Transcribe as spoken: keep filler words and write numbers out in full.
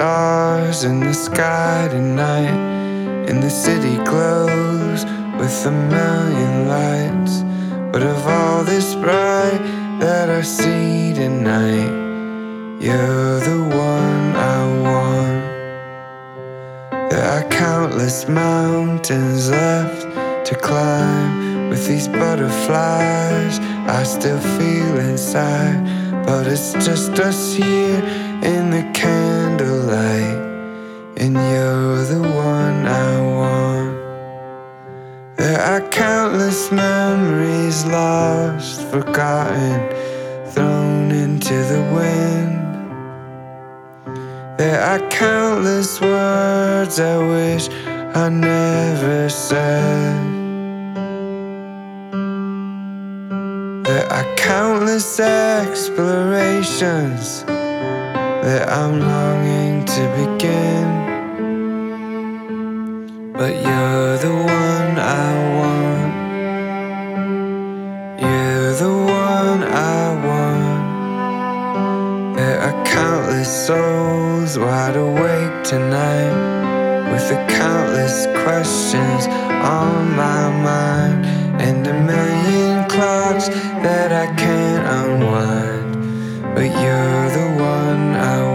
stars in the sky tonight, and the city glows with a million lights. But of all this bright that I see tonight, you're the one I want. There are countless mountains left to climb. With these butterflies I still feel inside, but it's just us here in the candlelight, and you're the one I want. There are countless memories lost, forgotten, thrown into the wind. There are countless words I wish I never said. There are countless explorations that I'm longing to begin, but you're the one I want. You're the one I want. There are countless souls wide awake tonight, with the countless questions on my mind, and a million clocks that I can't unwind, but you're the one I want.